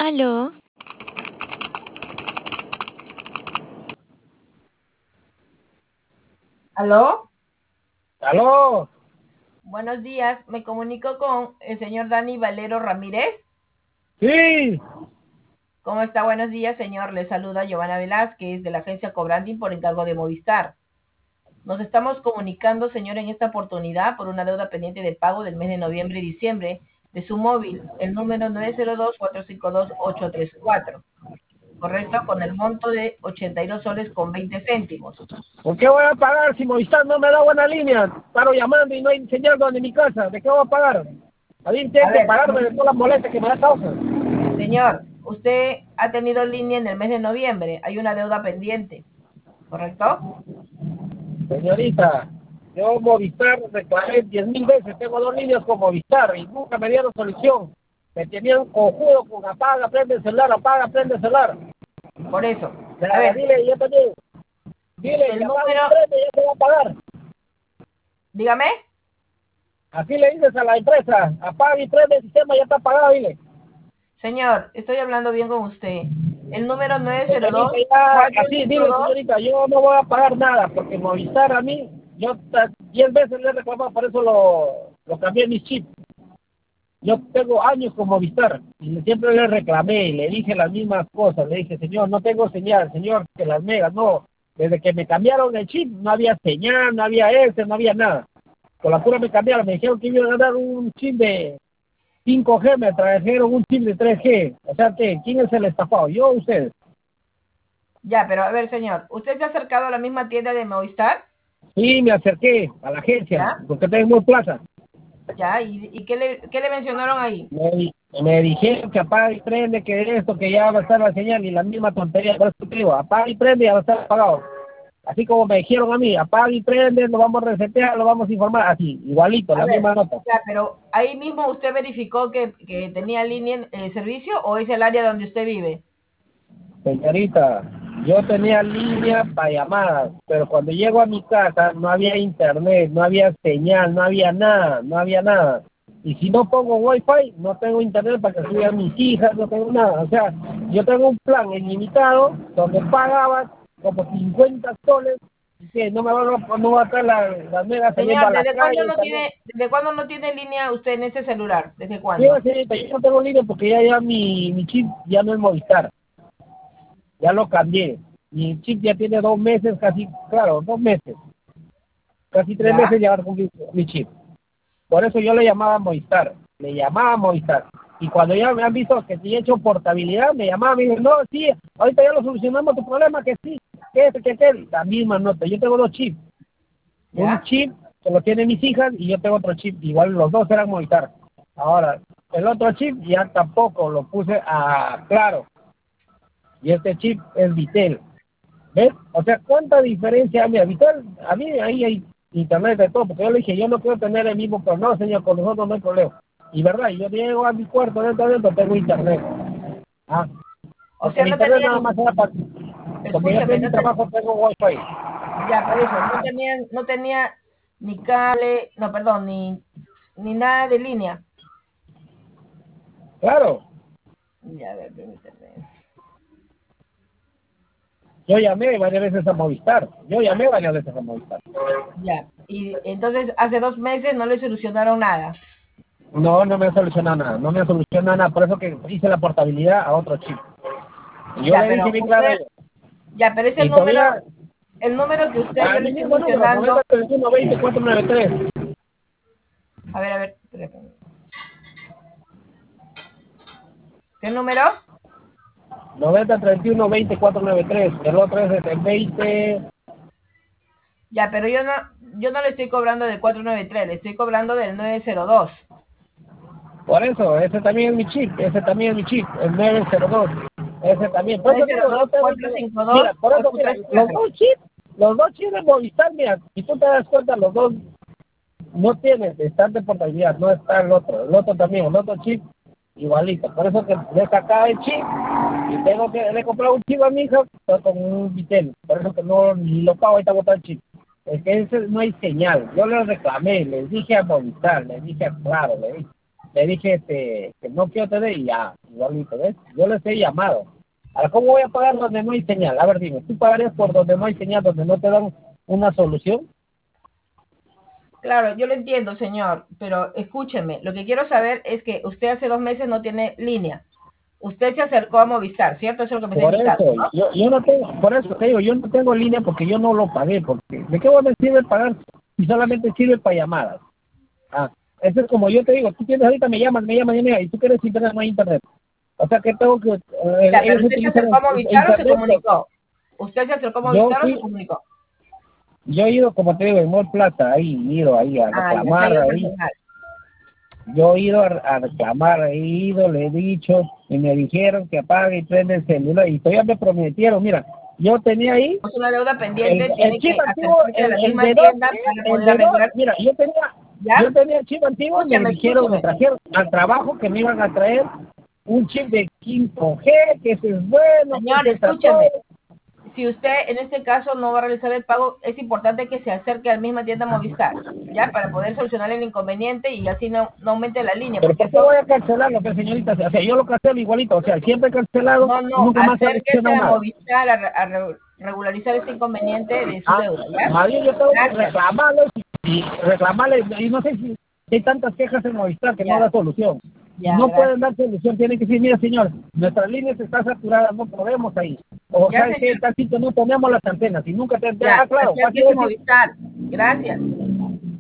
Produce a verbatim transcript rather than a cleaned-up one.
Aló, ¿Aló? Aló, Buenos días. Me comunico con el señor Dani Valero Ramírez. sí, ¿Cómo está? Buenos días, señor. Le saluda Giovanna Velázquez de la agencia Cobranding por encargo de Movistar. Nos estamos comunicando, señor, en esta oportunidad por una deuda pendiente de pago del mes de noviembre y diciembre de su móvil, el número nueve cero dos, cuatro cinco dos, ocho tres cuatro. ¿Correcto? Con el monto de ochenta y dos soles con veinte céntimos. ¿por qué voy a pagar si Movistar no me da buena línea? Paro llamando y no hay señal donde mi casa, ¿de qué voy a pagar? A mí A tiene que ver, pagarme de todas las molestias que me da causa. señor, usted ha tenido línea en el mes de noviembre. Hay una deuda pendiente. ¿Correcto? Señorita, yo Movistar reclamé diez mil veces, tengo dos líneas con Movistar y nunca me dieron solución. Me tenían cojudo con apaga, prende el celular, apaga, prende el celular. Por eso. O A sea, ver, dile, yo también, dile el que apaga y número, prende, ya se va a pagar. dígame, Así le dices a la empresa, apaga y prende el sistema, ya está apagado, dile. señor, estoy hablando bien con usted. El número nueve cero Señorita, dos, ya, cuatro así, cinco dile, dos. señorita, yo no voy a pagar nada, porque Movistar a mí, yo ta- diez veces le he reclamado, por eso lo, lo cambié mi chip. Yo tengo años con Movistar, y siempre le reclamé, y le dije las mismas cosas, le dije, señor, no tengo señal, señor, que las megas, no. Desde que me cambiaron el chip, no había señal, no había ese, no había nada. Con la pura me cambiaron, me dijeron que iban a dar un chip de cinco G, me trajeron un chip de tres G. O sea, que ¿quién es el estafado? ¿Yo o ustedes? Ya, pero a ver, señor, ¿usted se ha acercado a la misma tienda de Movistar? Sí, me acerqué a la agencia, ¿Ya? porque tengo plaza. ¿Ya? ¿Y, y qué le, qué le mencionaron ahí? Me, di- me dijeron que apaga y prende, que esto, que ya va a estar la señal y la misma tontería. Por eso te digo, apaga y prende y ya va a estar apagado. Así como me dijeron a mí, apaga y prende, lo vamos a resetear, lo vamos a informar. Así, igualito, A la ver, misma nota. ya, pero ahí mismo usted verificó que, que tenía línea en el servicio o es el área donde usted vive. Señorita, yo tenía línea para llamadas, pero cuando llego a mi casa no había internet, no había señal, no había nada, no había nada. Y si no pongo wifi, no tengo internet para que suban mis hijas, no tengo nada. O sea, yo tengo un plan ilimitado donde pagaba como cincuenta soles y que no me van a, no va a estar la, las megas saliendo Señor, a la ¿desde cuándo calle. no Saliendo. tiene, desde cuándo no tiene línea usted en ese celular? ¿Desde Sí, cuándo? señorita, yo no tengo línea porque ya, ya mi, mi chip ya no es Movistar. Ya lo cambié. Mi chip ya tiene dos meses, casi, claro, dos meses. Casi tres ¿Ya? meses ya cumplí mi chip. Por eso yo le llamaba a Movistar. Le llamaba a Movistar. Y cuando ya me han visto que sí he hecho portabilidad, me llamaban, me dicen, no, sí, ahorita ya lo solucionamos tu problema, que sí, que este, que aquel. La misma nota. Yo tengo dos chips. Un ¿Ya? chip que lo tienen mis hijas y yo tengo otro chip. Igual los dos eran Movistar. Ahora, el otro chip ya tampoco lo puse a Claro. Y este chip es Vitel. ¿Ves? O sea, ¿cuánta diferencia hay? A Vitel, a mí ahí hay internet de todo, porque yo le dije, yo no quiero tener el mismo, pero no, señor, con nosotros no hay problema. Y verdad, yo llego a mi cuarto, dentro, dentro, tengo internet. Ah, O porque sea, el no internet tenía nada ni, más era para, porque yo escúchame, en mi no ten- trabajo tengo wifi. ya, por eso, no tenía, no tenía ni cable, no, perdón, ni, ni nada de línea. Claro, Ya, a ver, permítame. yo llamé varias veces a Movistar, yo llamé varias veces a Movistar. Ya, y entonces hace dos meses no le solucionaron nada. No, no me ha solucionado nada, no me ha solucionado nada, por eso que hice la portabilidad a otro chip. Y yo Ya, le dije pero bien claro a usted, ellos. ya, pero es el Y número, todavía, el número que usted, yo a le mi estoy mismo número, noventa mencionando. treinta y uno veinte cuatro noventa y tres. A ver, a ver, espérame. ¿Qué número? noventa treinta y uno veinte cuatro noventa y tres. El otro es el veinte. Ya, pero yo no, yo no le estoy cobrando del cuatrocientos noventa y tres, le estoy cobrando del novecientos dos. Por eso, ese también es mi chip. Ese también es mi chip. El nueve cero dos. Ese también. Por eso digo, no novecientos dos, tengo cuatrocientos internet. cincuenta y Mira, dos, por eso, mira, los ochocientos treinta y cuatro. dos chips, los dos chips de Movistar, mira, si tú te das cuenta, los dos no tienen, están de portabilidad, no está el otro. El otro también, el otro chip, igualito. Por eso que le sacaba el chip y tengo que, le he comprado un chip a mi hija pero con un Vitel. Por eso que no, ni lo pago, ahorita botar el chip. Es que ese no hay señal. Yo le reclamé, les dije a Movistar, les dije a Claro, le dije. le dije este, que no quiero tener y ya, igualito, ¿ves? Yo les he llamado. Ahora, ¿cómo voy a pagar donde no hay señal? A ver, dime, ¿tú pagarías por donde no hay señal, donde no te dan una solución? Claro, yo lo entiendo, señor, pero escúcheme, lo que quiero saber es que usted hace dos meses no tiene línea. Usted se acercó a Movistar, ¿cierto? Eso es lo que me está Por indicando, eso, ¿no? yo, yo no tengo, por eso te digo, yo no tengo línea porque yo no lo pagué, porque ¿de qué me sirve pagar si solamente sirve para llamadas? Ah, eso es como yo te digo, tú tienes ahorita, me llamas, me llamas, me llamas, y tú quieres internet, no hay internet. O sea que tengo que, eh, Ya, pero ellos usted se utilizan acercó a el- el Movistar o se internet, pero comunicó. ¿Usted se acercó a yo Movistar o se fui, comunicó? yo he ido, como te digo, en Mall Plaza, ahí, he ido ahí a Ah, ya se ha reclamar, ido ahí, personal. yo he ido a, a reclamar, he ido, le he dicho, y me dijeron que apague y prende el celular, y todavía me prometieron, mira, yo tenía ahí Es una deuda el, pendiente, el tiene chip que antiguo, acercarse a el, la el misma de dos, tienda para el poder de dos, arreglar. mira, yo tenía, ¿Ya? yo tenía el chip antiguo y me Escúcheme, dijeron, me escúcheme. trajeron al trabajo que me iban a traer un chip de quinto G, que ese es bueno, que Señor, ese está todo. escúcheme. Si usted en este caso no va a realizar el pago, es importante que se acerque a la misma tienda Movistar, ¿ya? Para poder solucionar el inconveniente y así no, no aumente la línea, Pero porque ¿por qué eso, voy a cancelarlo, que señorita? O sea, yo lo cancelo igualito, o sea, siempre he cancelado no, y no, nunca más he acérquese solucionado a nada. Movistar a, a re- regularizar ese inconveniente de su Ah, deuda, ¿ya? más bien yo tengo que Gracias. reclamarles y reclamarles, y no sé si hay tantas quejas en Movistar que no Ya, da solución. ya, No pueden gracias. dar solución, tienen que decir, mira señor, nuestras líneas están saturadas, no podemos ahí. O Ya, sabes que señor. tal sitio no ponemos las antenas y nunca te... Ya, Ah, claro, fácil acérquese a decir, Movistar. Gracias.